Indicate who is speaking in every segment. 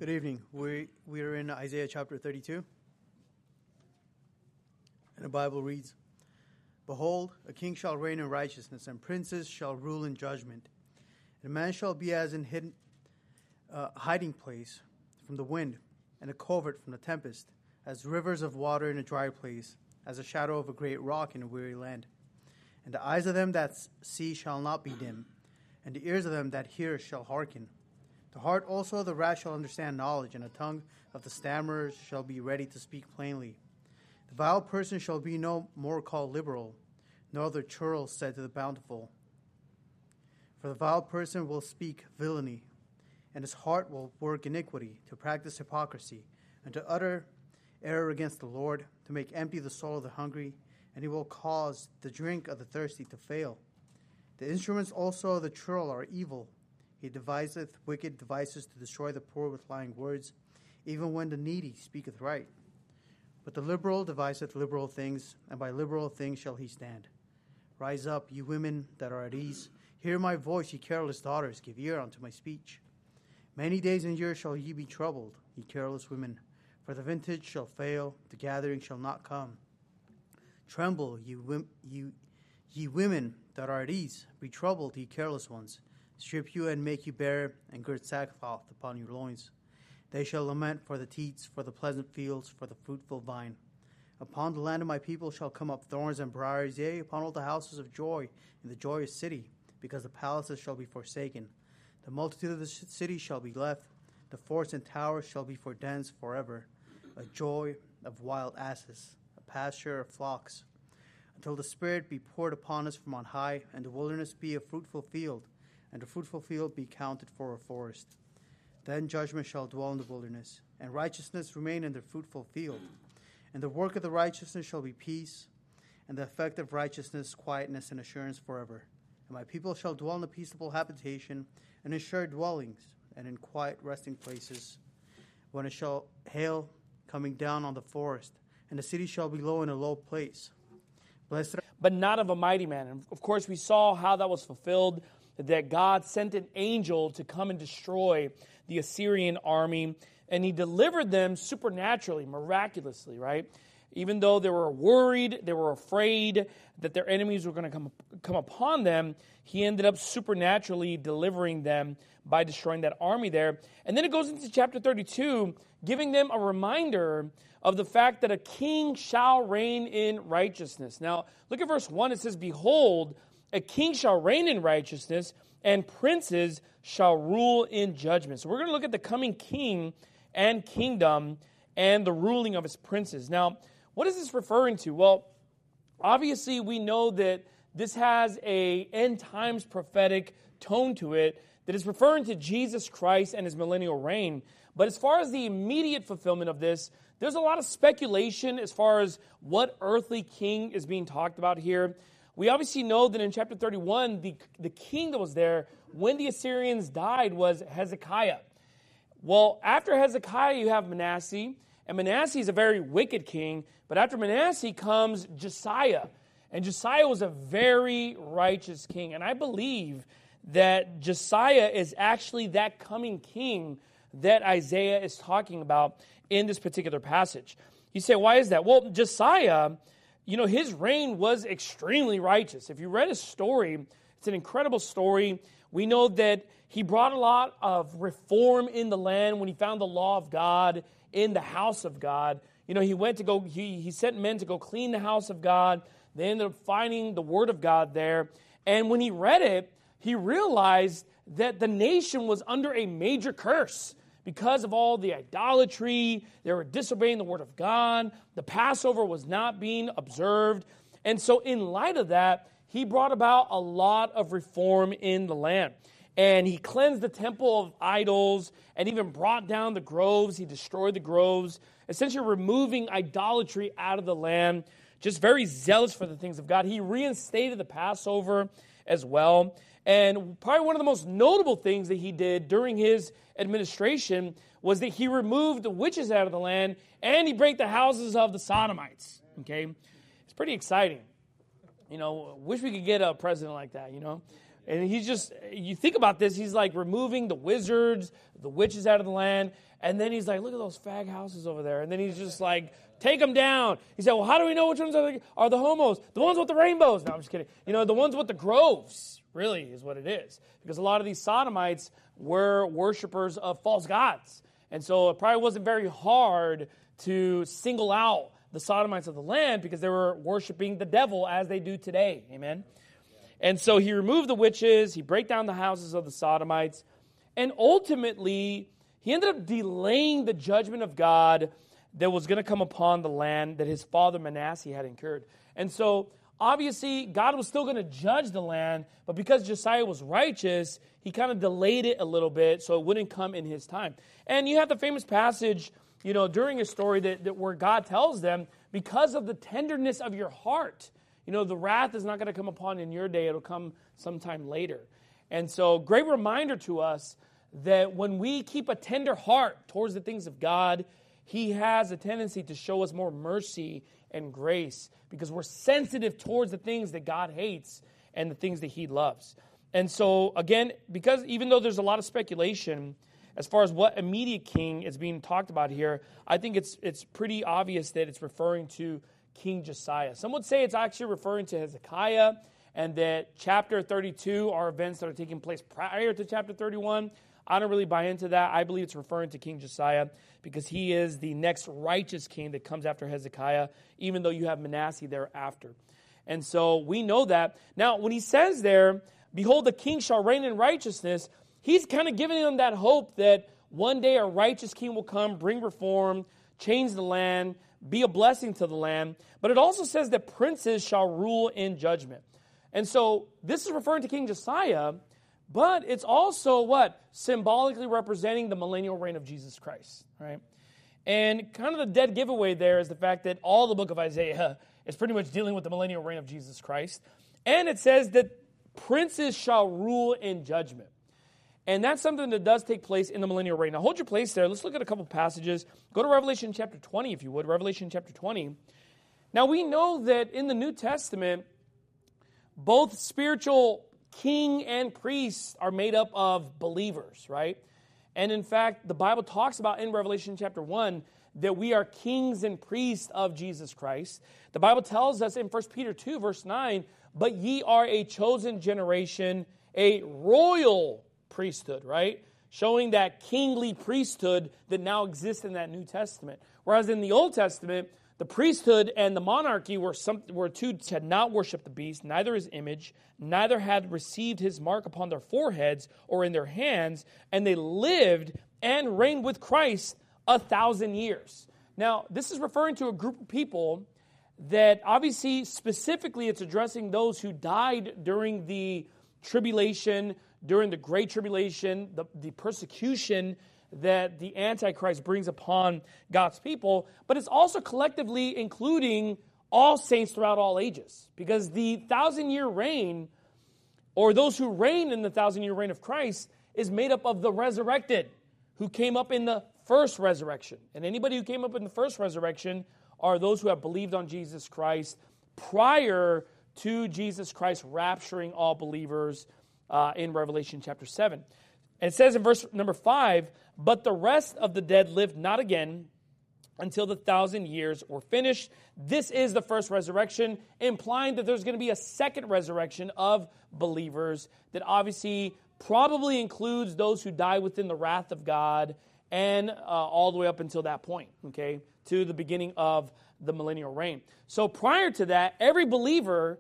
Speaker 1: Good evening. We are in Isaiah chapter 32. And the Bible reads, Behold, a king shall reign in righteousness, and princes shall rule in judgment. And a man shall be as in hidden hiding place from the wind, and a covert from the tempest, as rivers of water in a dry place, as a shadow of a great rock in a weary land. And the eyes of them that see shall not be dim, and the ears of them that hear shall hearken. The heart also of the rash shall understand knowledge, and the tongue of the stammerers shall be ready to speak plainly. The vile person shall be no more called liberal, nor the churl said to the bountiful. For the vile person will speak villainy, and his heart will work iniquity, to practice hypocrisy, and to utter error against the Lord, to make empty the soul of the hungry, and he will cause the drink of the thirsty to fail. The instruments also of the churl are evil. He deviseth wicked devices to destroy the poor with lying words, even when the needy speaketh right. But the liberal deviseth liberal things, and by liberal things shall he stand. Rise up, ye women that are at ease. Hear my voice, ye careless daughters. Give ear unto my speech. Many days and years shall ye be troubled, ye careless women. For the vintage shall fail, the gathering shall not come. Tremble, ye women that are at ease. Be troubled, ye careless ones. Strip you and make you bare, and gird sackcloth upon your loins. They shall lament for the teats, for the pleasant fields, for the fruitful vine. Upon the land of my people shall come up thorns and briars, yea, upon all the houses of joy in the joyous city, because the palaces shall be forsaken. The multitude of the city shall be left, the forts and towers shall be for dens forever. A joy of wild asses, a pasture of flocks, until the Spirit be poured upon us from on high, and the wilderness be a fruitful field, and the fruitful field be counted for a forest. Then judgment shall dwell in the wilderness, and righteousness remain in the fruitful field. And the work of the righteousness shall be peace, and the effect of righteousness quietness and assurance forever. And my people shall dwell in a peaceable habitation, and in sure dwellings, and in quiet resting places. When it shall hail coming down on the forest, and the city shall be low in a low place. Blessed,
Speaker 2: but not of a mighty man. And of course, we saw how that was fulfilled, that God sent an angel to come and destroy the Assyrian army, and he delivered them supernaturally, miraculously, right? Even though they were worried, they were afraid that their enemies were going to come upon them, he ended up supernaturally delivering them by destroying that army there. And then it goes into chapter 32, giving them a reminder of the fact that a king shall reign in righteousness. Now, look at verse 1. It says, Behold, a king shall reign in righteousness, and princes shall rule in judgment. So we're going to look at the coming king and kingdom and the ruling of his princes. Now, what is this referring to? Well, obviously we know that this has a end times prophetic tone to it that is referring to Jesus Christ and his millennial reign. But as far as the immediate fulfillment of this, there's a lot of speculation as far as what earthly king is being talked about here. We obviously know that in chapter 31, the king that was there when the Assyrians died was Hezekiah. Well, after Hezekiah, you have Manasseh, and Manasseh is a very wicked king, but after Manasseh comes Josiah, and Josiah was a very righteous king, and I believe that Josiah is actually that coming king that Isaiah is talking about in this particular passage. You say, why is that? Well, Josiah, his reign was extremely righteous. If you read his story, it's an incredible story. We know that he brought a lot of reform in the land when he found the law of God in the house of God. He sent men to go clean the house of God. They ended up finding the word of God there. And when he read it, he realized that the nation was under a major curse because of all the idolatry. They were disobeying the word of God. The Passover was not being observed. And so in light of that, he brought about a lot of reform in the land. And he cleansed the temple of idols and even brought down the groves. He destroyed the groves, essentially removing idolatry out of the land. Just very zealous for the things of God. He reinstated the Passover as well. And probably one of the most notable things that he did during his administration was that he removed the witches out of the land and he brake the houses of the Sodomites. Okay? It's pretty exciting. Wish we could get a president like that, And he's just, you think about this, he's like removing the wizards, the witches out of the land. And then he's like, look at those fag houses over there. And then he's just like, take them down. He said, well, how do we know which ones are the homos? The ones with the rainbows. No, I'm just kidding. The ones with the groves, really, is what it is. Because a lot of these sodomites were worshipers of false gods. And so it probably wasn't very hard to single out the sodomites of the land because they were worshiping the devil as they do today. Amen? And so he removed the witches, he broke down the houses of the sodomites, and ultimately he ended up delaying the judgment of God that was going to come upon the land that his father Manasseh had incurred. And so obviously God was still going to judge the land, but because Josiah was righteous, he kind of delayed it a little bit so it wouldn't come in his time. And you have the famous passage, during a story that where God tells them, because of the tenderness of your heart, the wrath is not going to come upon in your day. It'll come sometime later. And so, great reminder to us that when we keep a tender heart towards the things of God, He has a tendency to show us more mercy and grace because we're sensitive towards the things that God hates and the things that He loves. And so, again, because even though there's a lot of speculation as far as what immediate king is being talked about here, I think it's pretty obvious that it's referring to King Josiah. Some would say it's actually referring to Hezekiah, and that chapter 32 are events that are taking place prior to chapter 31. I don't really buy into that. I believe it's referring to King Josiah because he is the next righteous king that comes after Hezekiah, even though you have Manasseh thereafter. And so we know that. Now, when he says there, behold, the king shall reign in righteousness, he's kind of giving them that hope that one day a righteous king will come, bring reform, change the land, be a blessing to the land. But it also says that princes shall rule in judgment. And so this is referring to King Josiah, but it's also what? Symbolically representing the millennial reign of Jesus Christ, right? And kind of the dead giveaway there is the fact that all the book of Isaiah is pretty much dealing with the millennial reign of Jesus Christ. And it says that princes shall rule in judgment. And that's something that does take place in the millennial reign. Now, hold your place there. Let's look at a couple passages. Go to Revelation chapter 20, if you would. Revelation chapter 20. Now, we know that in the New Testament, both spiritual king and priest are made up of believers, right? And in fact, the Bible talks about in Revelation chapter 1 that we are kings and priests of Jesus Christ. The Bible tells us in 1 Peter 2, verse 9, but ye are a chosen generation, a royal priesthood, right? Showing that kingly priesthood that now exists in that New Testament. Whereas in the Old Testament, the priesthood and the monarchy were two had not worshipped the beast, neither his image, neither had received his mark upon their foreheads or in their hands, and they lived and reigned with Christ 1,000 years. Now, this is referring to a group of people that obviously, specifically, it's addressing those who died during the tribulation, during the Great Tribulation, the persecution that the Antichrist brings upon God's people, but it's also collectively including all saints throughout all ages. Because the 1,000-year reign, or those who reign in the 1,000-year reign of Christ, is made up of the resurrected, who came up in the first resurrection. And anybody who came up in the first resurrection are those who have believed on Jesus Christ prior to Jesus Christ rapturing all believers in Revelation chapter 7. And it says in verse number 5, but the rest of the dead lived not again until the 1,000 years were finished. This is the first resurrection, implying that there's going to be a second resurrection of believers that obviously probably includes those who die within the wrath of God and all the way up until that point, okay, to the beginning of the millennial reign. So prior to that, every believer,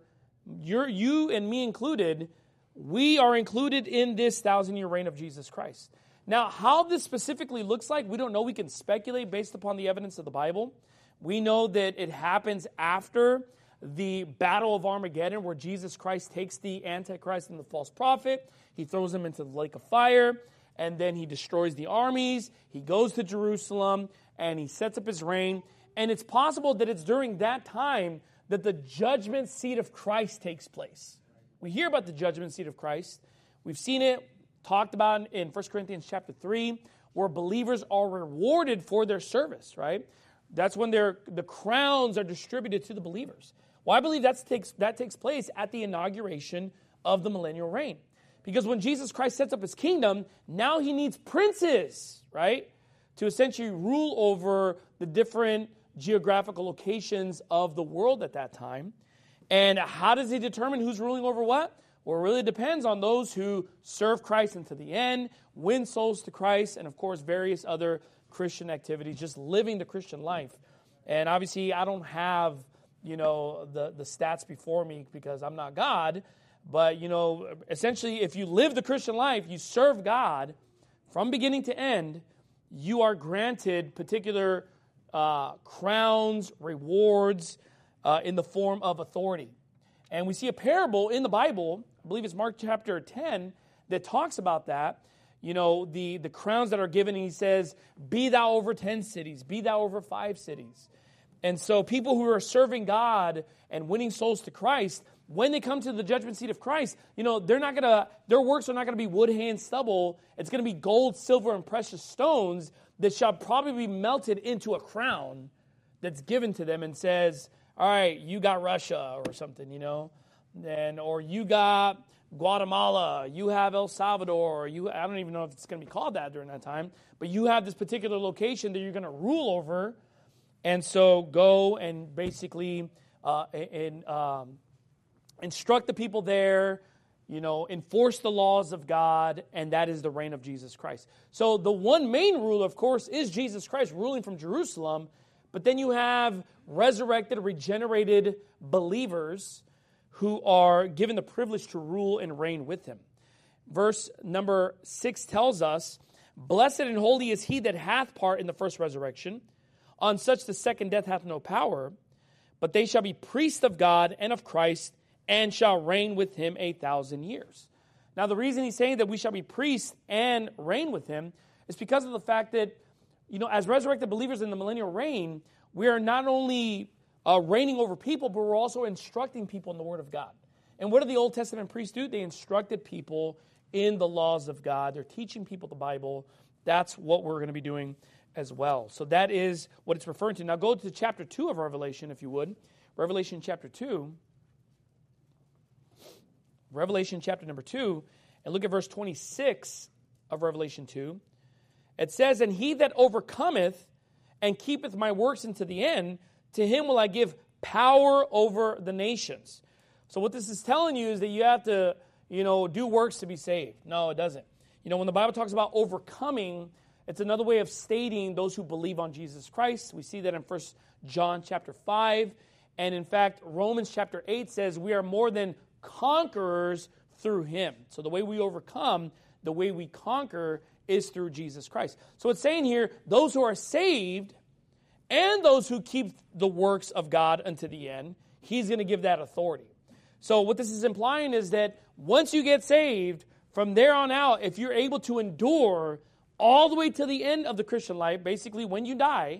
Speaker 2: you and me included, we are included in this 1,000-year reign of Jesus Christ. Now, how this specifically looks like, we don't know. We can speculate based upon the evidence of the Bible. We know that it happens after the Battle of Armageddon, where Jesus Christ takes the Antichrist and the false prophet. He throws them into the lake of fire, and then he destroys the armies. He goes to Jerusalem, and he sets up his reign. And it's possible that it's during that time that the judgment seat of Christ takes place. We hear about the judgment seat of Christ. We've seen it talked about in 1 Corinthians chapter 3, where believers are rewarded for their service, right? That's when the crowns are distributed to the believers. Well, I believe that takes place at the inauguration of the millennial reign. Because when Jesus Christ sets up his kingdom, now he needs princes, right? To essentially rule over the different geographical locations of the world at that time. And how does he determine who's ruling over what? Well, it really depends on those who serve Christ unto the end, win souls to Christ, and of course various other Christian activities, just living the Christian life. And obviously I don't have, the stats before me because I'm not God. But, essentially if you live the Christian life, you serve God from beginning to end, you are granted particular crowns, rewards in the form of authority. And we see a parable in the Bible, I believe it's Mark chapter 10, that talks about that. The crowns that are given, and he says, be thou over 10 cities, be thou over 5 cities. And so people who are serving God and winning souls to Christ, when they come to the judgment seat of Christ, their works are not going to be wood, hay, and stubble. It's going to be gold, silver, and precious stones that shall probably be melted into a crown that's given to them and says, all right, you got Russia or something, or you got Guatemala, you have El Salvador, I don't even know if it's going to be called that during that time, but you have this particular location that you're going to rule over, and so go and basically instruct the people there, enforce the laws of God, and that is the reign of Jesus Christ. So the one main ruler, of course, is Jesus Christ ruling from Jerusalem, but then you have resurrected, regenerated believers who are given the privilege to rule and reign with him. Verse number 6 tells us, blessed and holy is he that hath part in the first resurrection. On such the second death hath no power, but they shall be priests of God and of Christ, and shall reign with him 1,000 years. Now the reason he's saying that we shall be priests and reign with him is because of the fact that, as resurrected believers in the millennial reign, we are not only reigning over people, but we're also instructing people in the Word of God. And what did the Old Testament priests do? They instructed people in the laws of God. They're teaching people the Bible. That's what we're going to be doing as well. So that is what it's referring to. Now go to chapter 2 of Revelation, if you would. Revelation chapter 2. Revelation chapter number 2, and look at verse 26 of Revelation 2. It says, and he that overcometh and keepeth my works unto the end, to him will I give power over the nations. So what this is telling you is that you have to, do works to be saved. No, it doesn't. When the Bible talks about overcoming, it's another way of stating those who believe on Jesus Christ. We see that in 1 John chapter 5. And in fact, Romans chapter 8 says we are more than conquerors through him. So the way we overcome, the way we conquer is through Jesus Christ. So it's saying here, those who are saved and those who keep the works of God unto the end, he's going to give that authority. So what this is implying is that once you get saved, from there on out, if you're able to endure all the way to the end of the Christian life, basically when you die,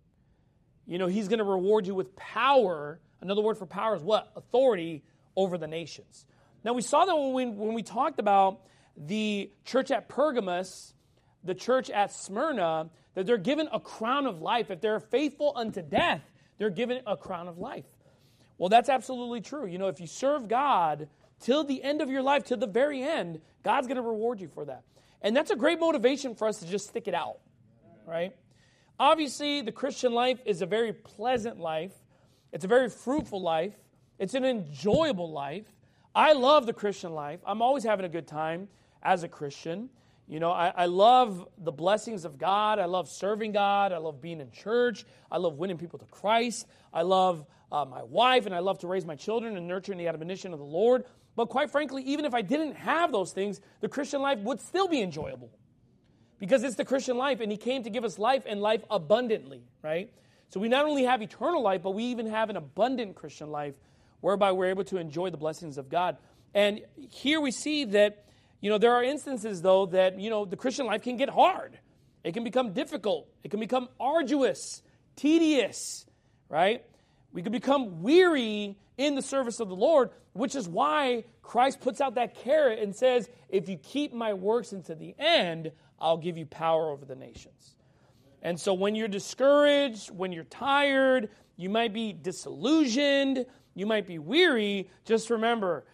Speaker 2: he's going to reward you with power. Another word for power is what? Authority over the nations. Now we saw that when we talked about the church at Pergamos, the church at Smyrna, that they're given a crown of life. If they're faithful unto death, they're given a crown of life. Well, that's absolutely true. If you serve God till the end of your life, till the very end, God's going to reward you for that. And that's a great motivation for us to just stick it out, right? Obviously, the Christian life is a very pleasant life. It's a very fruitful life. It's an enjoyable life. I love the Christian life. I'm always having a good time as a Christian. I love the blessings of God. I love serving God. I love being in church. I love winning people to Christ. I love my wife, and I love to raise my children and nurture in the admonition of the Lord. But quite frankly, even if I didn't have those things, the Christian life would still be enjoyable. Because it's the Christian life, and he came to give us life and life abundantly, right? So we not only have eternal life, but we even have an abundant Christian life whereby we're able to enjoy the blessings of God. And here we see that, there are instances, though, that, the Christian life can get hard. It can become difficult. It can become arduous, tedious, right? We can become weary in the service of the Lord, which is why Christ puts out that carrot and says, if you keep my works unto the end, I'll give you power over the nations. And so when you're discouraged, when you're tired, you might be disillusioned, you might be weary, just remember,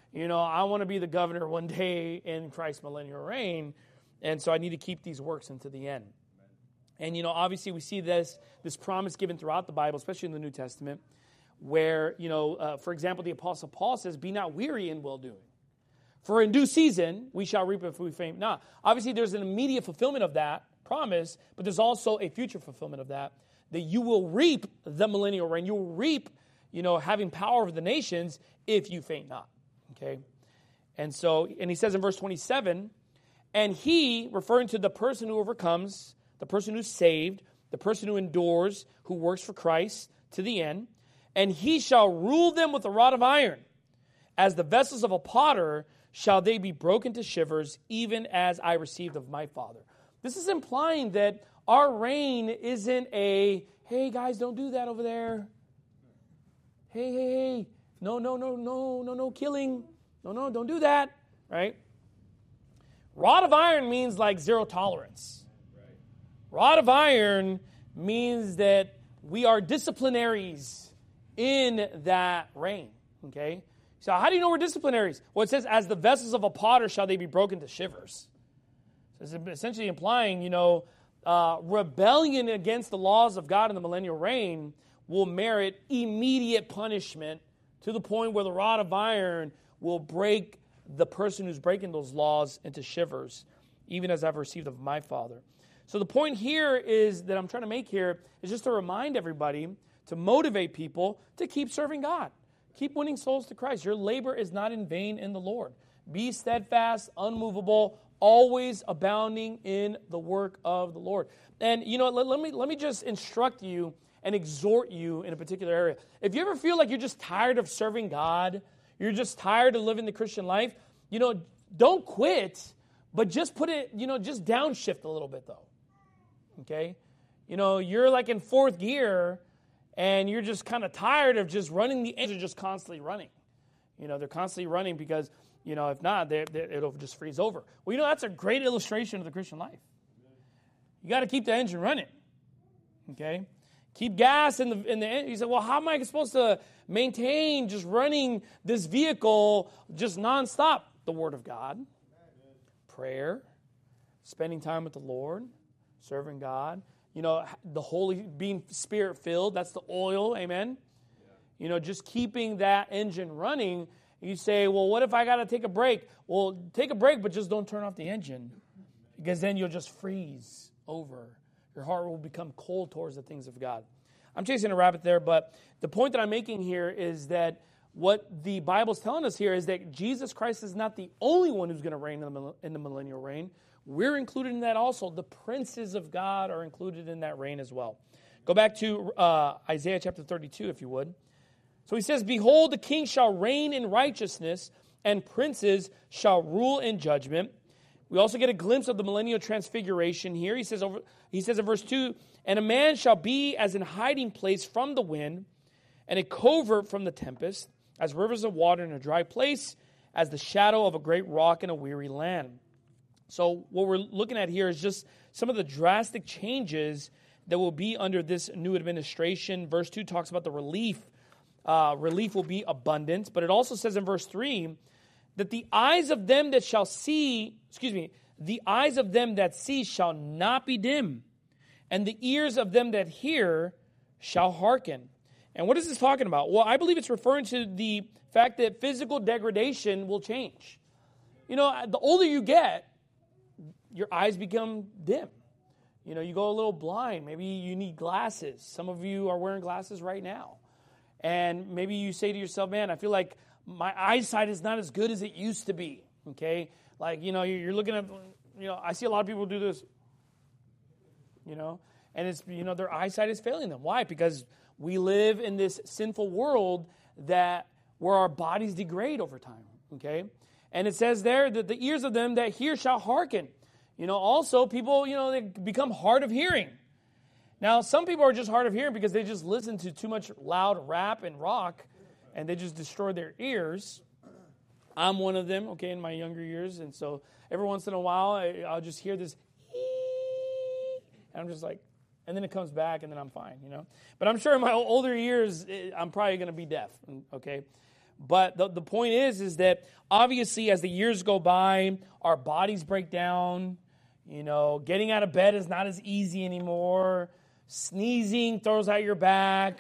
Speaker 2: I want to be the governor one day in Christ's millennial reign, and so I need to keep these works unto the end. And, obviously we see this promise given throughout the Bible, especially in the New Testament, where, for example, the Apostle Paul says, be not weary in well-doing. For in due season, we shall reap if we faint not. Obviously, there's an immediate fulfillment of that promise, but there's also a future fulfillment of that you will reap the millennial reign. You will reap, having power over the nations if you faint not. Okay? And he says in verse 27, and he, referring to the person who overcomes, the person who's saved, the person who endures, who works for Christ to the end, and he shall rule them with a rod of iron. As the vessels of a potter shall they be broken to shivers, even as I received of my Father. This is implying that our reign isn't hey guys, don't do that over there. Hey, no killing. No, don't do that, right? Rod of iron means like zero tolerance. Rod of iron means that we are disciplinaries in that reign, okay? So how do you know we're disciplinaries? Well, it says, as the vessels of a potter shall they be broken to shivers. So it's essentially implying, rebellion against the laws of God in the millennial reign will merit immediate punishment to the point where the rod of iron will break the person who's breaking those laws into shivers, even as I've received of my Father. So the point here is that I'm trying to make here is just to remind everybody, to motivate people to keep serving God. Keep winning souls to Christ. Your labor is not in vain in the Lord. Be steadfast, unmovable, always abounding in the work of the Lord. And let me just instruct you and exhort you in a particular area. If you ever feel like you're just tired of serving God, you're just tired of living the Christian life, don't quit, but just put it, just downshift a little bit though. Okay? You're like in fourth gear and you're just kind of tired of just running. The engine just constantly running. They're constantly running because, if not, it'll just freeze over. Well, that's a great illustration of the Christian life. You got to keep the engine running. Okay? Keep gas in the engine. You say, well, how am I supposed to maintain just running this vehicle just nonstop? The Word of God, prayer, spending time with the Lord, serving God. The Holy, being Spirit-filled, that's the oil, amen? Yeah. Just keeping that engine running. You say, well, what if I got to take a break? Well, take a break, but just don't turn off the engine, because then you'll just freeze over. Your heart will become cold towards the things of God. I'm chasing a rabbit there, but the point that I'm making here is that what the Bible's telling us here is that Jesus Christ is not the only one who's going to reign in the millennial reign. We're included in that also. The princes of God are included in that reign as well. Go back to Isaiah chapter 32, if you would. So he says, behold, the king shall reign in righteousness, and princes shall rule in judgment. We also get a glimpse of the millennial transfiguration here. He says in verse 2, and a man shall be as an hiding place from the wind, and a covert from the tempest, as rivers of water in a dry place, as the shadow of a great rock in a weary land. So what we're looking at here is just some of the drastic changes that will be under this new administration. Verse 2 talks about the relief. Relief will be abundant. But it also says in verse 3 that the eyes of them that see shall not be dim, and the ears of them that hear shall hearken. And what is this talking about? Well, I believe it's referring to the fact that physical degradation will change. The older you get, your eyes become dim. You go a little blind. Maybe you need glasses. Some of you are wearing glasses right now. And maybe you say to yourself, man, I feel like my eyesight is not as good as it used to be. Okay? Like, you're looking at, I see a lot of people do this, and it's, their eyesight is failing them. Why? Because we live in this sinful world where our bodies degrade over time. Okay? And it says there that the ears of them that hear shall hearken. Also people, they become hard of hearing. Now, some people are just hard of hearing because they just listen to too much loud rap and rock, and they just destroy their ears. I'm one of them, okay, in my younger years, and so every once in a while, I'll just hear this, and I'm just like, and then it comes back, and then I'm fine, But I'm sure in my older years, I'm probably going to be deaf, okay? But the point is that obviously as the years go by, our bodies break down. Getting out of bed is not as easy anymore. Sneezing throws out your back.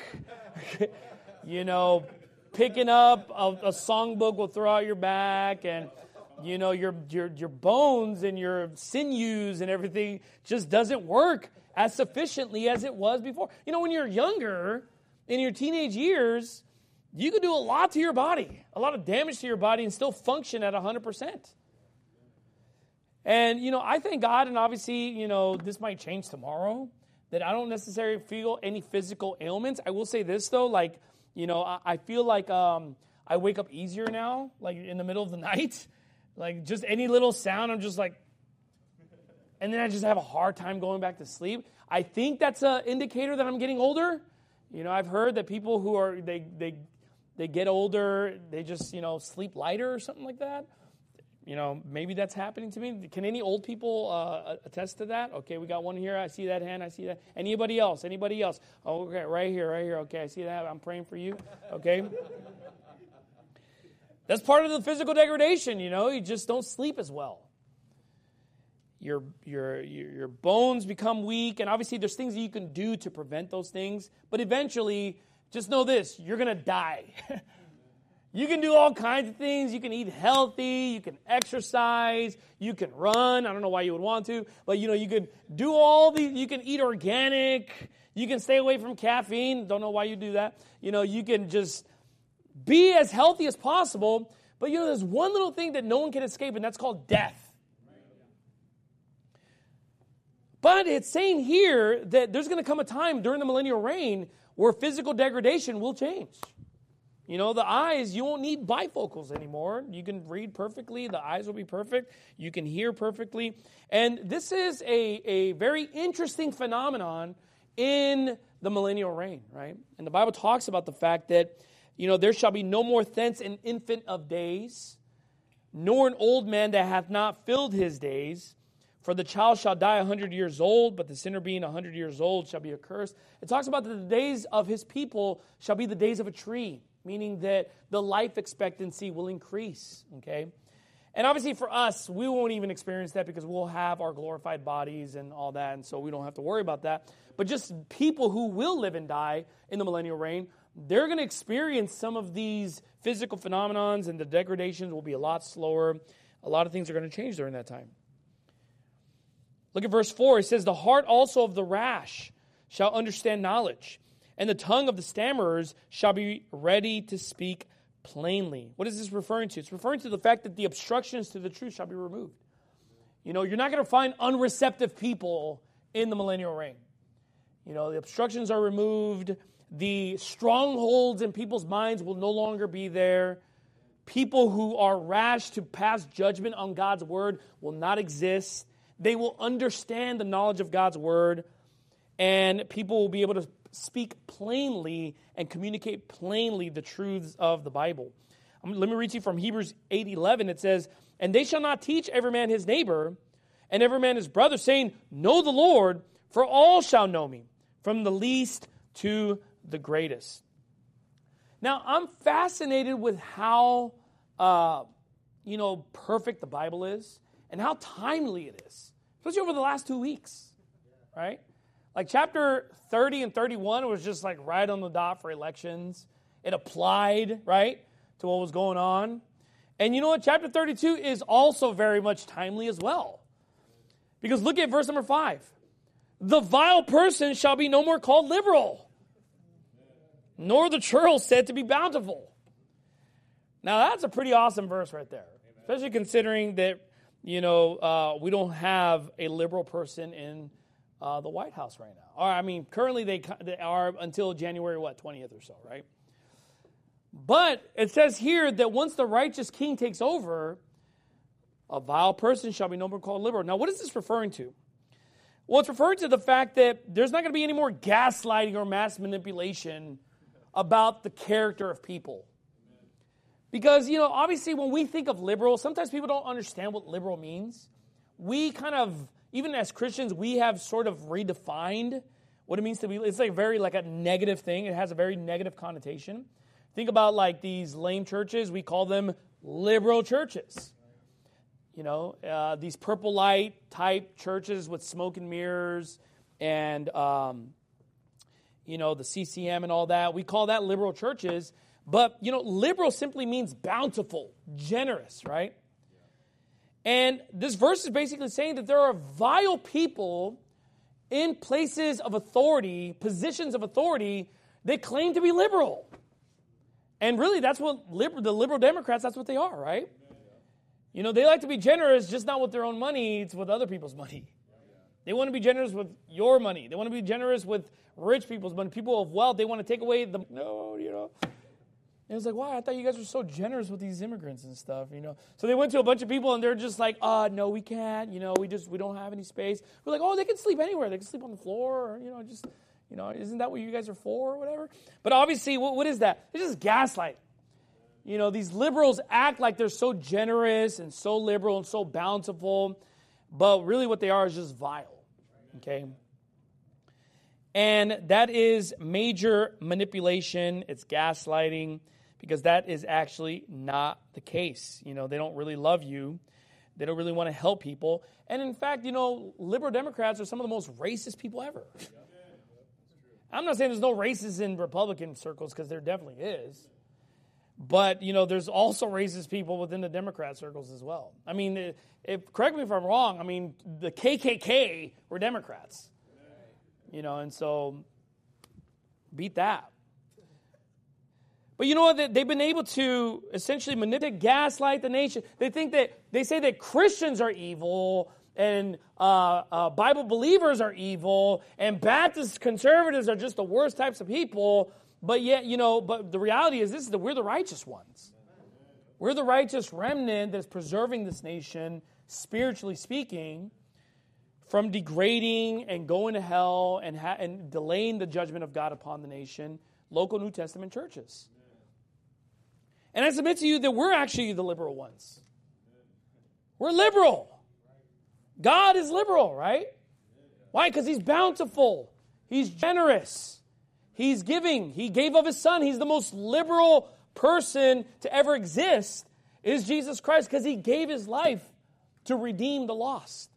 Speaker 2: Picking up a songbook will throw out your back, and your bones and your sinews and everything just doesn't work as sufficiently as it was before. When you're younger, in your teenage years, you could do a lot to your body, a lot of damage to your body, and still function at 100%. And, I thank God, and obviously, this might change tomorrow, that I don't necessarily feel any physical ailments. I will say this, though, I feel like I wake up easier now, like in the middle of the night. Like just any little sound, I'm just like, and then I just have a hard time going back to sleep. I think that's an indicator that I'm getting older. I've heard that people who are, they get older, they just, sleep lighter or something like that. Maybe that's happening to me. Can any old people attest to that? Okay, we got one here. I see that hand. I see that. Anybody else? Oh, okay, right here. Okay, I see that. I'm praying for you. Okay. That's part of the physical degradation, You just don't sleep as well. Your bones become weak, and obviously there's things that you can do to prevent those things. But eventually, just know this, you're going to die. You can do all kinds of things. You can eat healthy. You can exercise. You can run. I don't know why you would want to, but you can do all these. You can eat organic. You can stay away from caffeine. Don't know why you do that. You can just be as healthy as possible. But there's one little thing that no one can escape, and that's called death. But it's saying here that there's going to come a time during the millennial reign where physical degradation will change. The eyes, you won't need bifocals anymore. You can read perfectly. The eyes will be perfect. You can hear perfectly. And this is a very interesting phenomenon in the millennial reign, right? And the Bible talks about the fact that, there shall be no more thence an infant of days, nor an old man that hath not filled his days. For the child shall die 100 years old, but the sinner being 100 years old shall be accursed. It talks about that the days of his people shall be the days of a tree, meaning that the life expectancy will increase, okay? And obviously for us, we won't even experience that because we'll have our glorified bodies and all that, and so we don't have to worry about that. But just people who will live and die in the millennial reign, they're going to experience some of these physical phenomenons, and the degradations will be a lot slower. A lot of things are going to change during that time. Look at verse 4. It says, the heart also of the rash shall understand knowledge, and the tongue of the stammerers shall be ready to speak plainly. What is this referring to? It's referring to the fact that the obstructions to the truth shall be removed. You're not going to find unreceptive people in the millennial reign. The obstructions are removed. The strongholds in people's minds will no longer be there. People who are rash to pass judgment on God's word will not exist. They will understand the knowledge of God's word, and people will be able to speak plainly and communicate plainly the truths of the Bible. Let me read to you from Hebrews 8:11. It says, and they shall not teach every man his neighbor, and every man his brother, saying, know the Lord, for all shall know me, from the least to the greatest. Now, I'm fascinated with how, perfect the Bible is, and how timely it is, especially over the last 2 weeks, right? Like chapter 30 and 31 was just like right on the dot for elections. It applied, right, to what was going on. And you know what? Chapter 32 is also very much timely as well. Because look at verse number 5. The vile person shall be no more called liberal, nor the churl said to be bountiful. Now that's a pretty awesome verse right there, especially considering that, we don't have a liberal person in the White House right now. Or, currently they are until January, 20th or so, right? But it says here that once the righteous king takes over, a vile person shall be no more called liberal. Now, what is this referring to? Well, it's referring to the fact that there's not going to be any more gaslighting or mass manipulation about the character of people. Because, obviously when we think of liberal, sometimes people don't understand what liberal means. We kind of, even as Christians, we have sort of redefined what it means to be. It's like a negative thing. It has a very negative connotation. Think about like these lame churches. We call them liberal churches. You know, these purple light type churches with smoke and mirrors and, you know, the CCM and all that. We call that liberal churches. But, you know, liberal simply means bountiful, generous, right? And this verse is basically saying that there are vile people in places of authority, positions of authority, that claim to be liberal. And really, that's what the liberal Democrats, that's what they are, right? You know, they like to be generous, just not with their own money, it's with other people's money. They want to be generous with your money. They want to be generous with rich people's money. People of wealth, they want to take away the, no, you know. And it's like, wow, I thought you guys were so generous with these immigrants and stuff, you know. So they went to a bunch of people and they're just like, no, we can't, you know, we don't have any space. We're like, oh, they can sleep anywhere. They can sleep on the floor or, you know, just, you know, isn't that what you guys are for or whatever? But obviously, what is that? It's just gaslight. You know, these liberals act like they're so generous and so liberal and so bountiful, but really what they are is just vile, okay? And that is major manipulation. It's gaslighting because that is actually not the case. You know, they don't really love you. They don't really want to help people. And in fact, you know, liberal Democrats are some of the most racist people ever. I'm not saying there's no racists in Republican circles because there definitely is. But, you know, there's also racist people within the Democrat circles as well. I mean, correct me if I'm wrong, I mean, the KKK were Democrats. You know, and so beat that. But you know what? They've been able to essentially manipulate, gaslight the nation. They say that Christians are evil and Bible believers are evil and Baptist conservatives are just the worst types of people. But yet, you know, but the reality is this: that we're the righteous ones. We're the righteous remnant that's preserving this nation, spiritually speaking, from degrading and going to hell and delaying the judgment of God upon the nation, local New Testament churches. And I submit to you that we're actually the liberal ones. We're liberal. God is liberal, right? Why? Because He's bountiful. He's generous. He's giving. He gave of His Son. He's the most liberal person to ever exist is Jesus Christ because He gave His life to redeem the lost.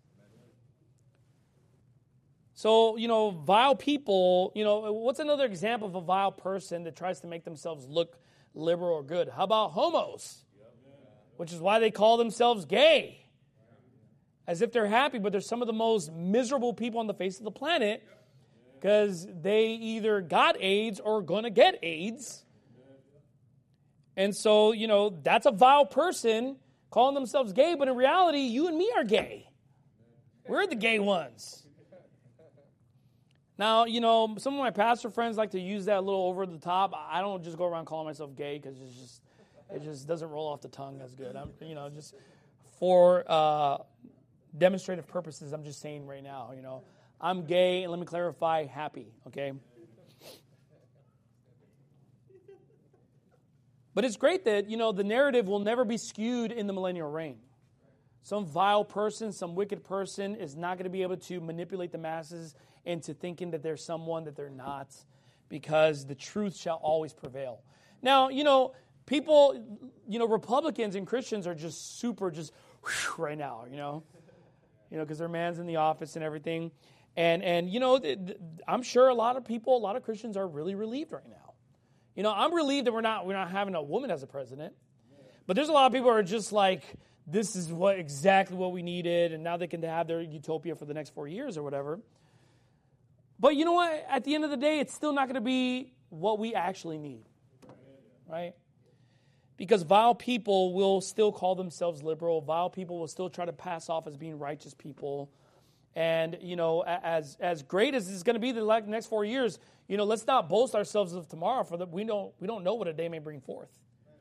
Speaker 2: So, you know, vile people, you know, what's another example of a vile person that tries to make themselves look liberal or good? How about homos? Which is why they call themselves gay. As if they're happy, but they're some of the most miserable people on the face of the planet because they either got AIDS or are going to get AIDS. And so, you know, that's a vile person calling themselves gay, but in reality, you and me are gay. We're the gay ones. Now, you know, some of my pastor friends like to use that a little over the top. I don't just go around calling myself gay because it just doesn't roll off the tongue as good. I'm, you know, just for demonstrative purposes, I'm just saying right now, you know, I'm gay, and let me clarify, happy, okay? But it's great that, you know, the narrative will never be skewed in the millennial reign. Some vile person, some wicked person is not going to be able to manipulate the masses into thinking that they're someone that they're not, because the truth shall always prevail. Now, you know, people, you know, Republicans and Christians are just super right now, you know, because their man's in the office and everything. And you know, I'm sure a lot of Christians are really relieved right now. You know, I'm relieved that we're not having a woman as a president. But there's a lot of people who are just like, this is exactly what we needed, and now they can have their utopia for the next 4 years or whatever. But you know what? At the end of the day, it's still not going to be what we actually need, right? Because vile people will still call themselves liberal. Vile people will still try to pass off as being righteous people. And, you know, as great as it's going to be the next 4 years, you know, let's not boast ourselves of tomorrow, for that we don't know what a day may bring forth.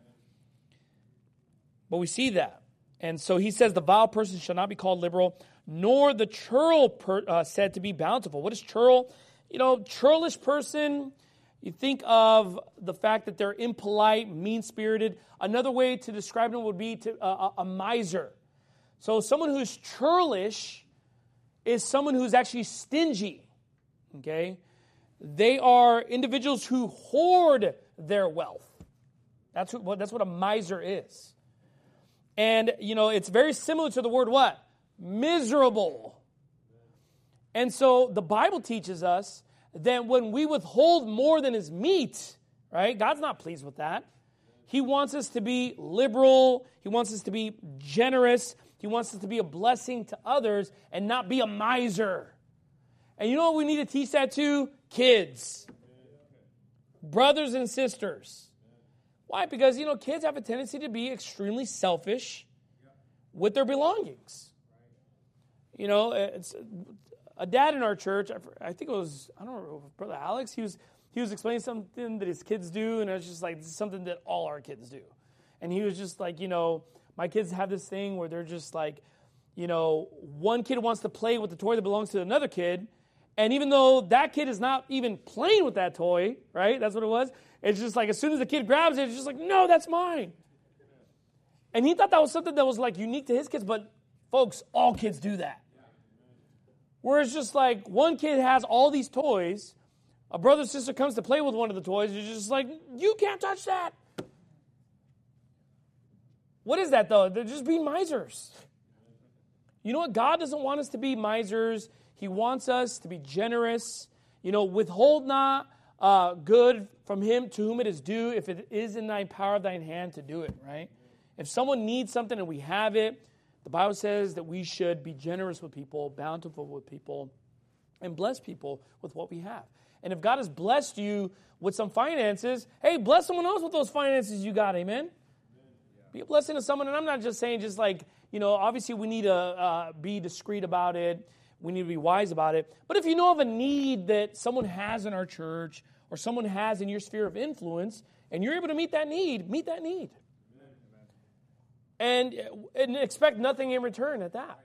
Speaker 2: But we see that. And so he says, the vile person shall not be called liberal, nor the churl said to be bountiful. What is churl? You know, churlish person, you think of the fact that they're impolite, mean-spirited. Another way to describe them would be a miser. So someone who's churlish is someone who's actually stingy, okay? They are individuals who hoard their wealth, That's what a miser is. And, it's very similar to the word what? Miserable. And so the Bible teaches us that when we withhold more than is meet, right? God's not pleased with that. He wants us to be liberal. He wants us to be generous. He wants us to be a blessing to others and not be a miser. And you know what we need to teach that to? Kids. Brothers and sisters. Why? Because, kids have a tendency to be extremely selfish with their belongings. It's a dad in our church, I think it was, I don't know, Brother Alex, he was explaining something that his kids do, and it was just like, this is something that all our kids do. And he was just like, my kids have this thing where they're just like, one kid wants to play with the toy that belongs to another kid, and even though that kid is not even playing with that toy, right? That's what it was. It's just like as soon as the kid grabs it, it's just like, no, that's mine. And he thought that was something that was like unique to his kids, but folks, all kids do that. Where it's just like one kid has all these toys, a brother or sister comes to play with one of the toys, you're just like, you can't touch that. What is that though? They're just being misers. You know what? God doesn't want us to be misers. He wants us to be generous. Withhold not good from him to whom it is due, if it is in thy power of thine hand to do it, right? If someone needs something and we have it, the Bible says that we should be generous with people, bountiful with people, and bless people with what we have. And if God has blessed you with some finances, hey, bless someone else with those finances you got, amen? Be a blessing to someone. And I'm not just saying just like, obviously we need to be discreet about it. We need to be wise about it. But if you know of a need that someone has in our church or someone has in your sphere of influence, and you're able to meet that need, meet that need. And expect nothing in return at that.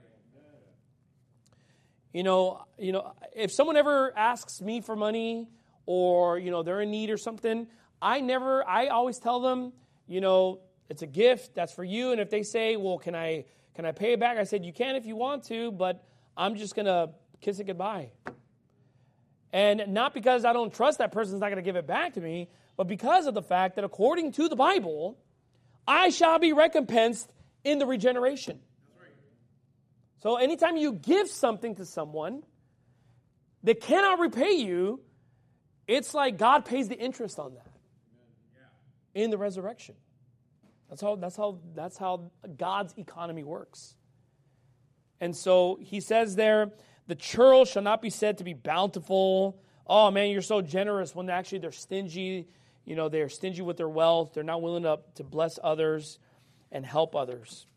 Speaker 2: If someone ever asks me for money or, they're in need or something, I always tell them, it's a gift, that's for you. And if they say, well, can I pay it back? I said, you can if you want to, but I'm just going to kiss it goodbye. And not because I don't trust that person's not going to give it back to me, but because of the fact that according to the Bible, I shall be recompensed in the regeneration. So anytime you give something to someone that cannot repay you, it's like God pays the interest on that in the resurrection. That's how God's economy works. And so he says there, the churl shall not be said to be bountiful. Oh man, you're so generous, when actually they're stingy. They're stingy with their wealth. They're not willing to bless others and help others.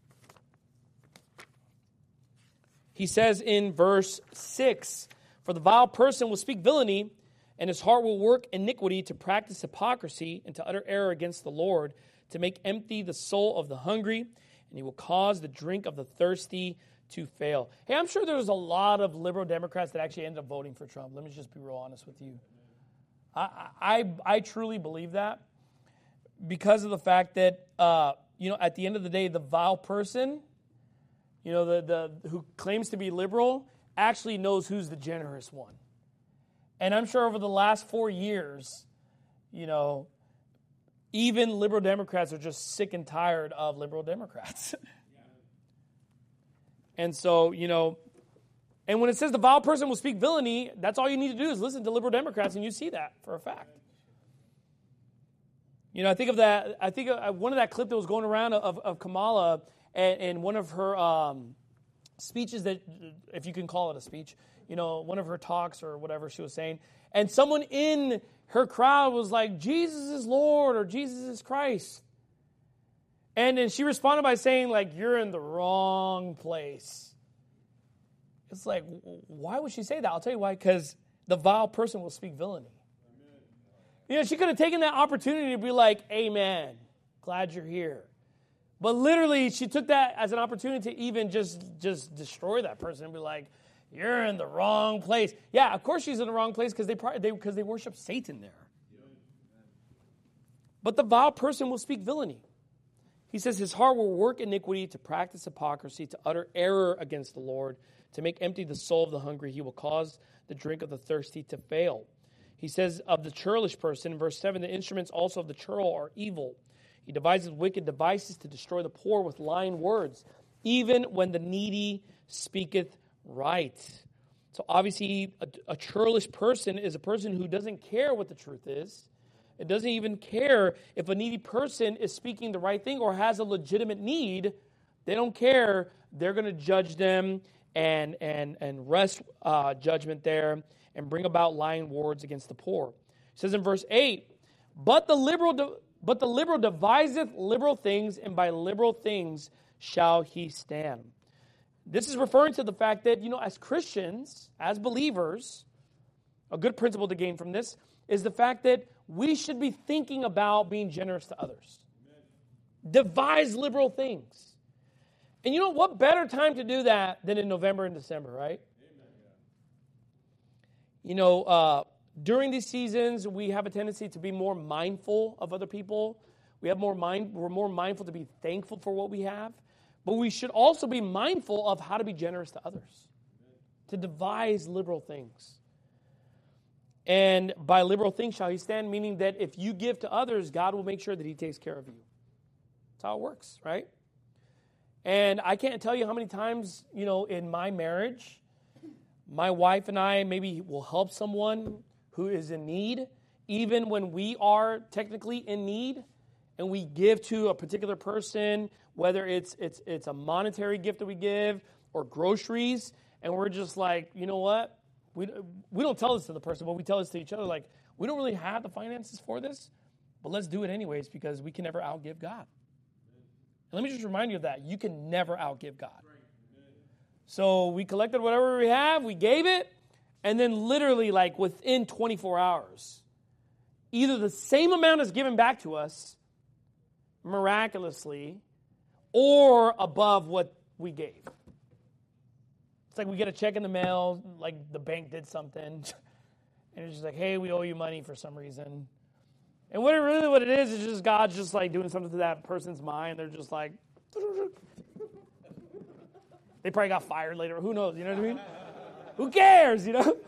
Speaker 2: He says in verse 6, for the vile person will speak villainy, and his heart will work iniquity to practice hypocrisy and to utter error against the Lord, to make empty the soul of the hungry, and he will cause the drink of the thirsty to fail. Hey, I'm sure there was a lot of liberal Democrats that actually ended up voting for Trump. Let me just be real honest with you. I truly believe that because of the fact that, at the end of the day, the vile person, the who claims to be liberal, actually knows who's the generous one. And I'm sure over the last 4 years, even liberal Democrats are just sick and tired of liberal Democrats. And so, and when it says the vile person will speak villainy, that's all you need to do is listen to liberal Democrats, and you see that for a fact. I think of that. I think of one of that clip that was going around of Kamala and one of her speeches that, if you can call it a speech, one of her talks or whatever she was saying, and someone in her crowd was like, Jesus is Lord or Jesus is Christ. And then she responded by saying, like, you're in the wrong place. It's like, why would she say that? I'll tell you why, because the vile person will speak villainy. She could have taken that opportunity to be like, amen, glad you're here. But literally, she took that as an opportunity to even just destroy that person and be like, you're in the wrong place. Yeah, of course she's in the wrong place because they worship Satan there. But the vile person will speak villainy. He says his heart will work iniquity to practice hypocrisy, to utter error against the Lord, to make empty the soul of the hungry. He will cause the drink of the thirsty to fail. He says of the churlish person, in verse 7, the instruments also of the churl are evil. He devises wicked devices to destroy the poor with lying words, even when the needy speaketh right. So obviously, a churlish person is a person who doesn't care what the truth is. It doesn't even care if a needy person is speaking the right thing or has a legitimate need. They don't care. They're going to judge them and rest judgment there and bring about lying words against the poor. It says in verse 8, But the liberal deviseth liberal things, and by liberal things shall he stand. This is referring to the fact that, as Christians, as believers, a good principle to gain from this is the fact that we should be thinking about being generous to others. Amen. Devise liberal things. And what better time to do that than in November and December, right? Amen. During these seasons, we have a tendency to be more mindful of other people. We're more mindful to be thankful for what we have. But we should also be mindful of how to be generous to others, to devise liberal things. And by liberal things shall he stand, meaning that if you give to others, God will make sure that he takes care of you. That's how it works, right? And I can't tell you how many times, in my marriage, my wife and I maybe will help someone who is in need, even when we are technically in need, and we give to a particular person, whether it's a monetary gift that we give or groceries, and we're just like, you know what? We don't tell this to the person, but we tell this to each other, like, we don't really have the finances for this, but let's do it anyways because we can never outgive God. And let me just remind you of that. You can never outgive God. So we collected whatever we have, we gave it, and then literally like within 24 hours, either the same amount is given back to us miraculously or above what we gave. It's like we get a check in the mail, like the bank did something, and it's just like, hey, we owe you money for some reason. And what it is just God's just like doing something to that person's mind. They're just like, they probably got fired later. Who knows? You know what I mean? Who cares?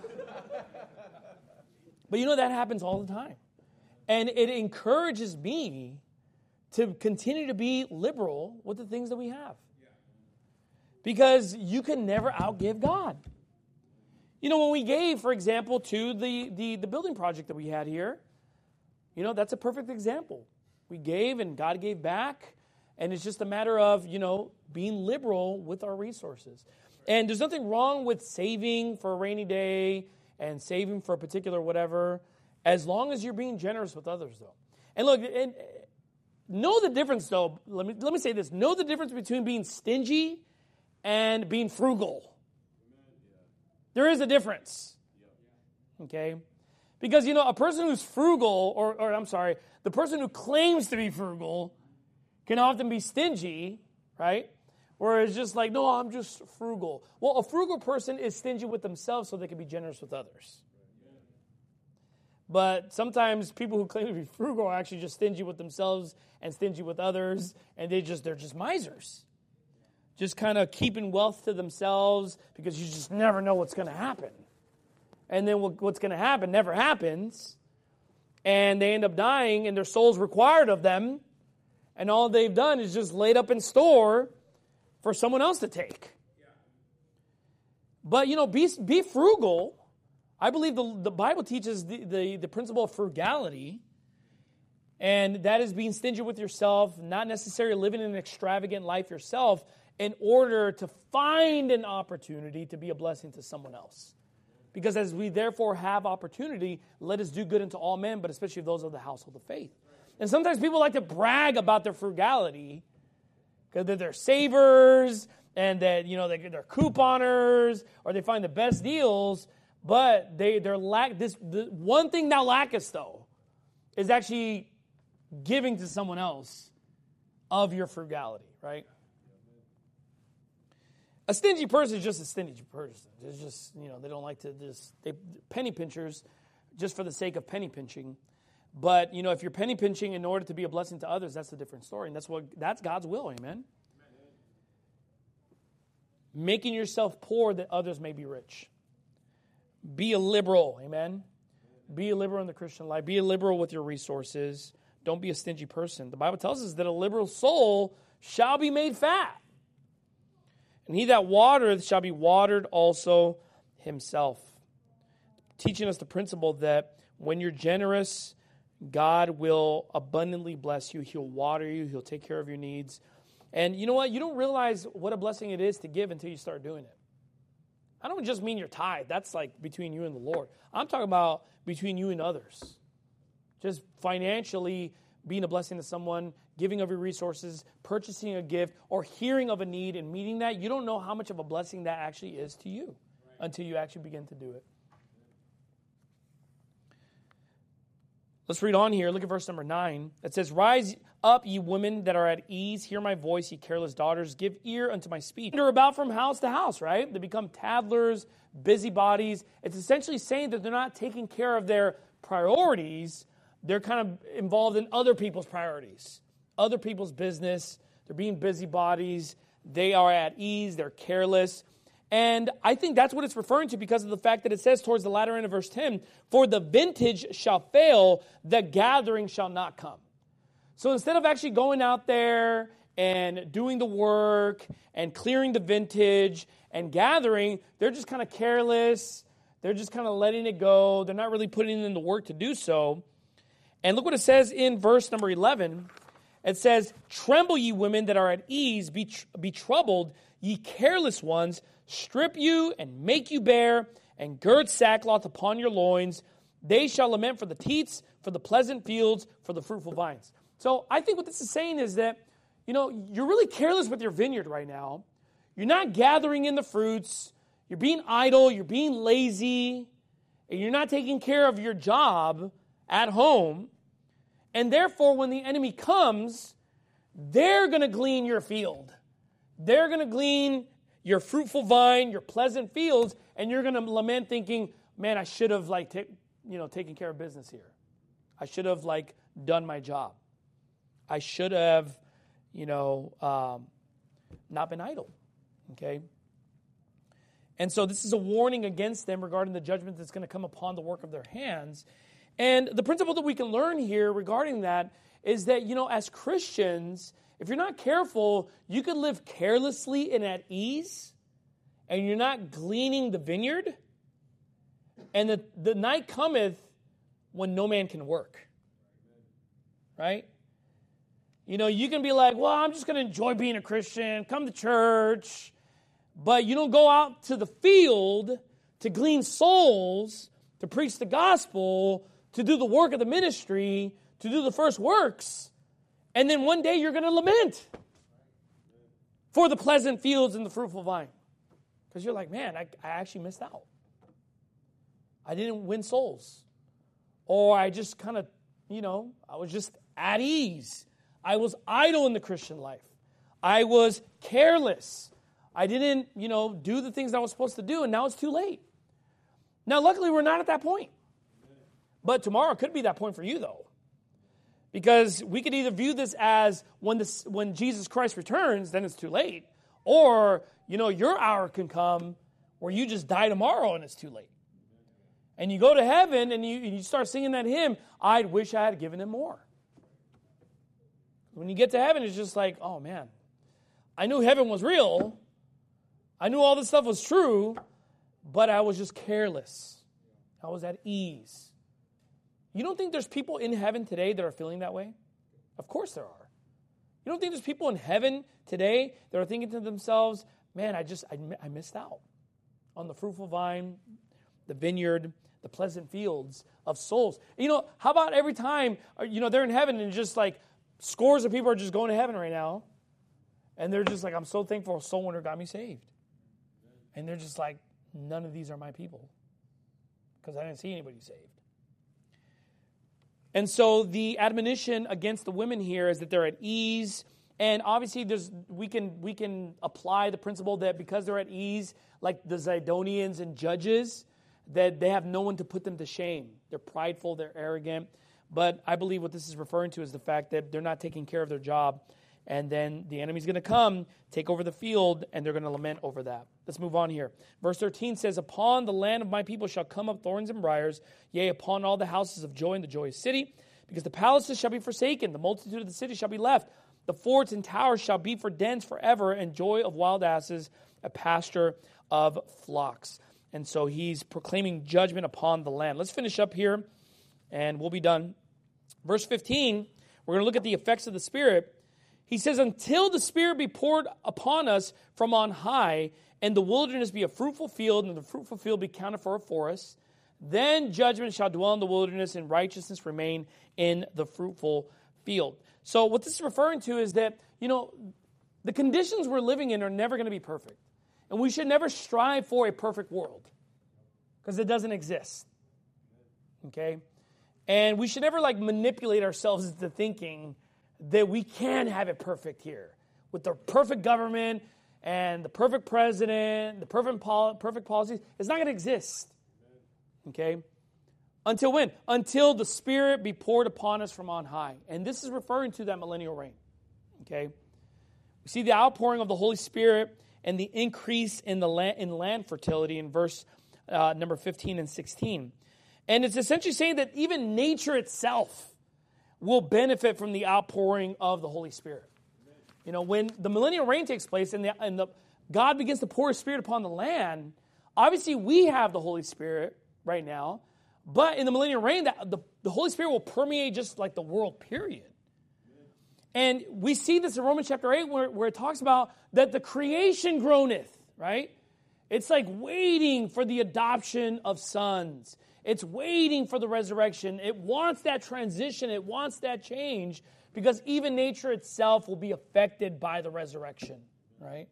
Speaker 2: But that happens all the time. And it encourages me to continue to be liberal with the things that we have. Because you can never outgive God. When we gave, for example, to the building project that we had here, that's a perfect example. We gave and God gave back, and it's just a matter of, being liberal with our resources. And there's nothing wrong with saving for a rainy day and saving for a particular whatever, as long as you're being generous with others, though. And look, know the difference, though. Let me say this. Know the difference between being stingy and being frugal. There is a difference. Okay? Because, a person who's frugal, or I'm sorry, the person who claims to be frugal can often be stingy, right? Where it's just like, no, I'm just frugal. Well, a frugal person is stingy with themselves so they can be generous with others. But sometimes people who claim to be frugal are actually just stingy with themselves and stingy with others, and they're just misers. Just kind of keeping wealth to themselves because you just never know what's going to happen. And then what's going to happen never happens, and they end up dying, and their soul's required of them, and all they've done is just laid up in store for someone else to take. But, be frugal. I believe the Bible teaches the principle of frugality, and that is being stingy with yourself, not necessarily living an extravagant life yourself in order to find an opportunity to be a blessing to someone else. Because as we therefore have opportunity, let us do good unto all men, but especially those of the household of faith. And sometimes people like to brag about their frugality, because they're savers, and that they're couponers, or they find the best deals. But they're the one thing thou lackest, though, is actually giving to someone else of your frugality, right? A stingy person is just a stingy person. It's just, they don't like to they penny pinchers just for the sake of penny pinching. But, if you're penny pinching in order to be a blessing to others, that's a different story. And that's God's will, amen? Making yourself poor that others may be rich. Be a liberal, amen? Be a liberal in the Christian life. Be a liberal with your resources. Don't be a stingy person. The Bible tells us that a liberal soul shall be made fat. And he that watereth shall be watered also himself. Teaching us the principle that when you're generous, God will abundantly bless you. He'll water you. He'll take care of your needs. And you know what? You don't realize what a blessing it is to give until you start doing it. I don't just mean your tithe. That's like between you and the Lord. I'm talking about between you and others. Just financially being a blessing to someone, giving of your resources, purchasing a gift, or hearing of a need and meeting that. You don't know how much of a blessing that actually is to you until you actually begin to do it. Let's read on here. Look at verse number 9. It says, Rise up, ye women that are at ease. Hear my voice, ye careless daughters. Give ear unto my speech. They're about from house to house, right? They become tattlers, busybodies. It's essentially saying that they're not taking care of their priorities. They're kind of involved in other people's priorities, other people's business. They're being busybodies. They are at ease. They're careless. And I think that's what it's referring to because of the fact that it says towards the latter end of verse 10, For the vintage shall fail, the gathering shall not come. So instead of actually going out there and doing the work and clearing the vintage and gathering, they're just kind of careless. They're just kind of letting it go. They're not really putting in the work to do so. And look what it says in verse number 11. It says, Tremble, ye women that are at ease, be troubled, ye careless ones, strip you and make you bare, and gird sackcloth upon your loins. They shall lament for the teats, for the pleasant fields, for the fruitful vines. So I think what this is saying is that, you're really careless with your vineyard right now. You're not gathering in the fruits. You're being idle. You're being lazy. And you're not taking care of your job at home. And therefore, when the enemy comes, they're going to glean your field. They're going to glean your fruitful vine, your pleasant fields, and you're going to lament thinking, man, I should have taken care of business here. I should have done my job. I should have, not been idle. Okay? And so this is a warning against them regarding the judgment that's going to come upon the work of their hands. And the principle that we can learn here regarding that is that, as Christians, if you're not careful, you could live carelessly and at ease, and you're not gleaning the vineyard, and the night cometh when no man can work. Right? You can be like, well, I'm just going to enjoy being a Christian, come to church, but you don't go out to the field to glean souls, to preach the gospel, to do the work of the ministry, to do the first works, and then one day you're going to lament for the pleasant fields and the fruitful vine. Because you're like, man, I actually missed out. I didn't win souls. Or I just kind of, I was just at ease. I was idle in the Christian life. I was careless. I didn't, do the things that I was supposed to do, and now it's too late. Now, luckily, we're not at that point. But tomorrow could be that point for you, though. Because we could either view this as when Jesus Christ returns, then it's too late. Or, your hour can come where you just die tomorrow and it's too late. And you go to heaven and you start singing that hymn, I wish I had given him more. When you get to heaven, it's just like, oh man, I knew heaven was real. I knew all this stuff was true, but I was just careless. I was at ease. You don't think there's people in heaven today that are feeling that way? Of course there are. You don't think there's people in heaven today that are thinking to themselves, man, I missed out on the fruitful vine, the vineyard, the pleasant fields of souls. How about every time, they're in heaven and just scores of people are just going to heaven right now, and they're just like, I'm so thankful a soul winner got me saved. And they're just like, none of these are my people because I didn't see anybody saved. And so the admonition against the women here is that they're at ease. And obviously we can apply the principle that because they're at ease, like the Zidonians and Judges, that they have no one to put them to shame. They're prideful, they're arrogant. But I believe what this is referring to is the fact that they're not taking care of their job. And then the enemy's going to come, take over the field, and they're going to lament over that. Let's move on here. Verse 13 says, Upon the land of my people shall come up thorns and briars, yea, upon all the houses of joy in the joyous city. because the palaces shall be forsaken, the multitude of the cities shall be left. The forts and towers shall be for dens forever, and joy of wild asses, a pasture of flocks. And so he's proclaiming judgment upon the land. Let's finish up here, and we'll be done. Verse 15, we're going to look at the effects of the Spirit. He says, until the Spirit be poured upon us from on high, and the wilderness be a fruitful field, and the fruitful field be counted for a forest, then judgment shall dwell in the wilderness, and righteousness remain in the fruitful field. So what this is referring to is that, the conditions we're living in are never going to be perfect. And we should never strive for a perfect world, because it doesn't exist. Okay? And we should never manipulate ourselves into thinking that we can have it perfect here with the perfect government and the perfect president, the perfect policies. It's not going to exist. Okay? Until when? Until the Spirit be poured upon us from on high. And this is referring to that millennial reign. Okay? We see the outpouring of the Holy Spirit and the increase in land fertility in verse number 15 and 16. And it's essentially saying that even nature itself will benefit from the outpouring of the Holy Spirit. When the millennial reign takes place and God begins to pour His Spirit upon the land, obviously we have the Holy Spirit right now, but in the millennial reign, the Holy Spirit will permeate just like the world, period. And we see this in Romans chapter 8 where it talks about that the creation groaneth, right? It's like waiting for the adoption of sons. It's waiting for the resurrection. It wants that transition. It wants that change because even nature itself will be affected by the resurrection, right?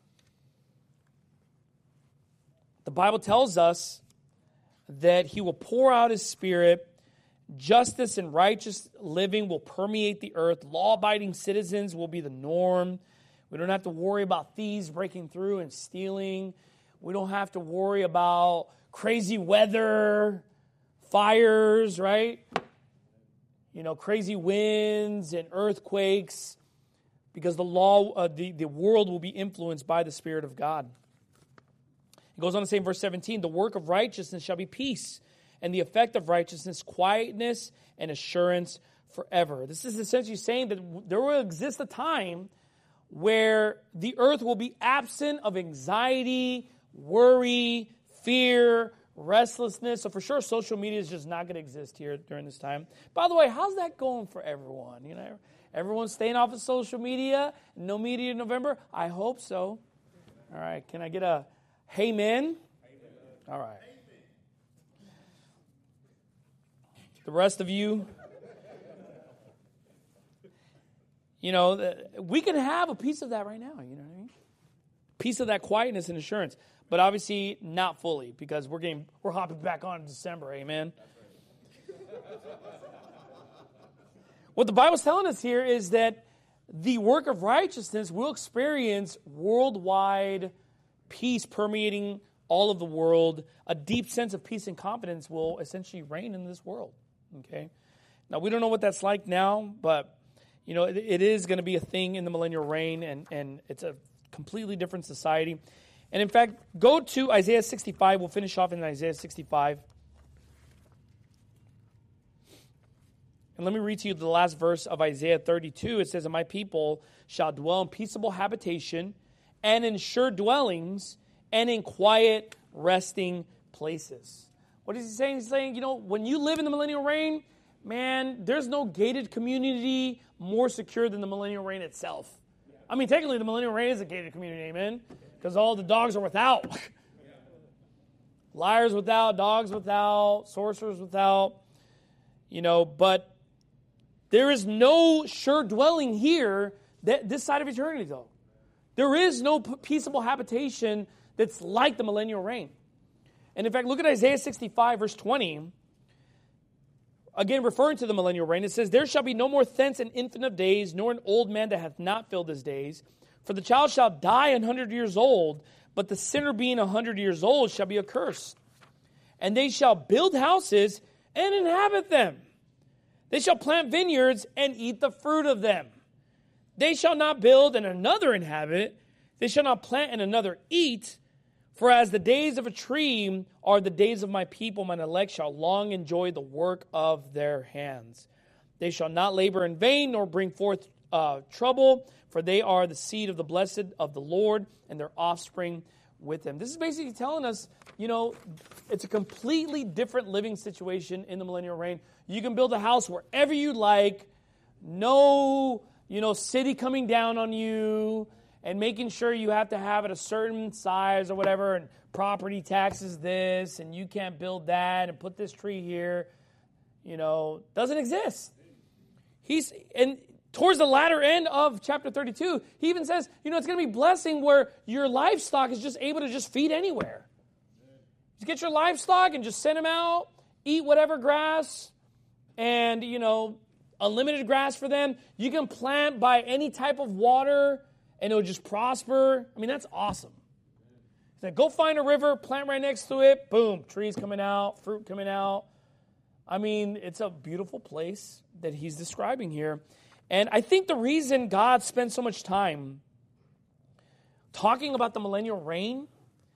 Speaker 2: The Bible tells us that He will pour out His Spirit. Justice and righteous living will permeate the earth. Law-abiding citizens will be the norm. We don't have to worry about thieves breaking through and stealing. We don't have to worry about crazy weather, fires, right? Crazy winds and earthquakes, because the world will be influenced by the Spirit of God. It goes on to say in verse 17, the work of righteousness shall be peace, and the effect of righteousness, quietness and assurance forever. This is essentially saying that there will exist a time where the earth will be absent of anxiety, worry, fear, restlessness. So for sure, social media is just not going to exist here during this time. By the way, how's that going for everyone? Everyone's staying off of social media? No media in November? I hope so. All right, can I get a amen? All right. The rest of you, we can have a piece of that right now, you know what I mean? Piece of that quietness and assurance, but obviously not fully, because we're hopping back on in December, amen? What the Bible's telling us here is that the work of righteousness will experience worldwide peace permeating all of the world. A deep sense of peace and confidence will essentially reign in this world. Okay, now we don't know what that's like now, but it is going to be a thing in the millennial reign, and it's a completely different society. And in fact, go to Isaiah 65. We'll finish off in Isaiah 65. And let me read to you the last verse of Isaiah 32. It says, and my people shall dwell in peaceable habitation and in sure dwellings and in quiet resting places. What is he saying? He's saying, when you live in the millennial reign, man, there's no gated community more secure than the millennial reign itself. I mean, technically, the millennial reign is a gated community, amen? Because all the dogs are without. Liars without, dogs without, sorcerers without, but there is no sure dwelling here this side of eternity, though. There is no peaceable habitation that's like the millennial reign. And in fact, look at Isaiah 65, verse 20. Again, referring to the millennial reign, it says, there shall be no more thence an infant of days, nor an old man that hath not filled his days. For the child shall die 100 years old, but the sinner being 100 years old shall be accursed. And they shall build houses and inhabit them. They shall plant vineyards and eat the fruit of them. They shall not build and another inhabit. They shall not plant and another eat. For as the days of a tree are the days of my people, mine elect shall long enjoy the work of their hands. They shall not labor in vain, nor bring forth trouble, for they are the seed of the blessed of the Lord, and their offspring with them. This is basically telling us, it's a completely different living situation in the millennial reign. You can build a house wherever you like, no, city coming down on you and making sure you have to have it a certain size or whatever, and property taxes this, and you can't build that, and put this tree here. Doesn't exist. And towards the latter end of chapter 32, he even says, it's going to be blessing where your livestock is just able to just feed anywhere. Just get your livestock and just send them out, eat whatever grass, and, unlimited grass for them. You can plant by any type of water, and it'll just prosper. I mean, that's awesome. He said, go find a river, plant right next to it, boom, trees coming out, fruit coming out. I mean, it's a beautiful place that he's describing here. And I think the reason God spent so much time talking about the millennial reign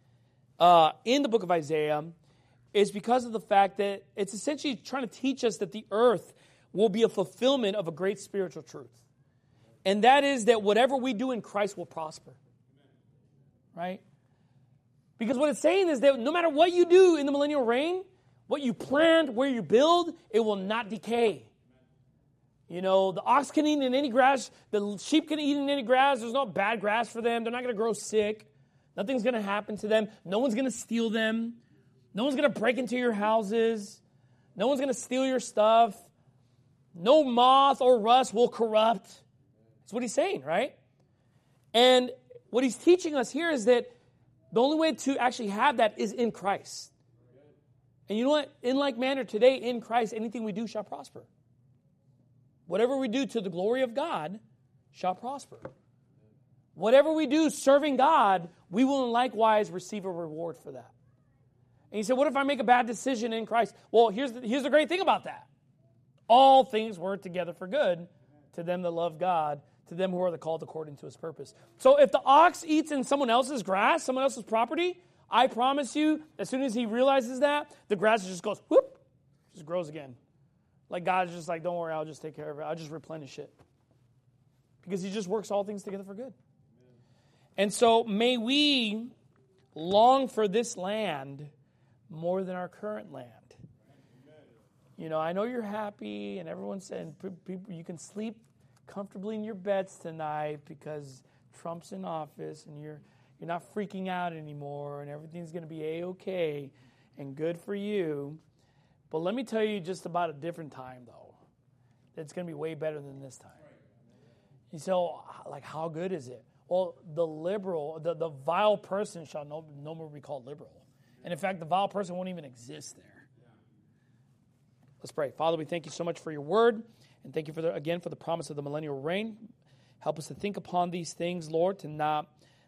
Speaker 2: in the book of Isaiah is because of the fact that it's essentially trying to teach us that the earth will be a fulfillment of a great spiritual truth. And that is that whatever we do in Christ will prosper. Right? Because what it's saying is that no matter what you do in the millennial reign, what you plant, where you build, it will not decay. The ox can eat in any grass. The sheep can eat in any grass. There's no bad grass for them. They're not going to grow sick. Nothing's going to happen to them. No one's going to steal them. No one's going to break into your houses. No one's going to steal your stuff. No moth or rust will corrupt. That's what he's saying, right? And what he's teaching us here is that the only way to actually have that is in Christ. And you know what? In like manner, today in Christ, anything we do shall prosper. Whatever we do to the glory of God shall prosper. Whatever we do serving God, we will likewise receive a reward for that. And you say, what if I make a bad decision in Christ? Well, here's the great thing about that. All things work together for good to them that love God, to them who are the called according to his purpose. So if the ox eats in someone else's grass, someone else's property, I promise you, as soon as he realizes that, the grass just goes, whoop, just grows again. Like God's just like, don't worry, I'll just take care of it. I'll just replenish it. Because he just works all things together for good. And so may we long for this land more than our current land. I know you're happy, and everyone's saying you can sleep comfortably in your beds tonight because Trump's in office, and you're not freaking out anymore, and everything's going to be A-okay and good for you. But let me tell you just about a different time, though. It's going to be way better than this time. You say, how good is it? Well, the vile person shall no more be called liberal. And in fact, the vile person won't even exist there. Let's pray. Father, we thank you so much for your word, and thank you for the promise of the millennial reign. Help us to think upon these things, Lord, to not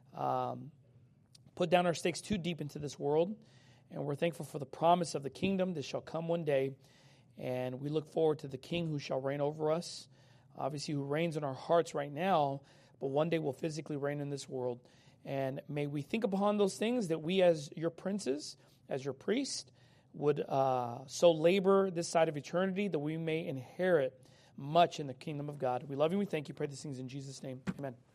Speaker 2: put down our stakes too deep into this world. And we're thankful for the promise of the kingdom that shall come one day. And we look forward to the King who shall reign over us, obviously who reigns in our hearts right now, but one day will physically reign in this world. And may we think upon those things, that we as your princes, as your priests, would so labor this side of eternity that we may inherit much in the kingdom of God. We love you. We thank you. Pray these things in Jesus' name. Amen.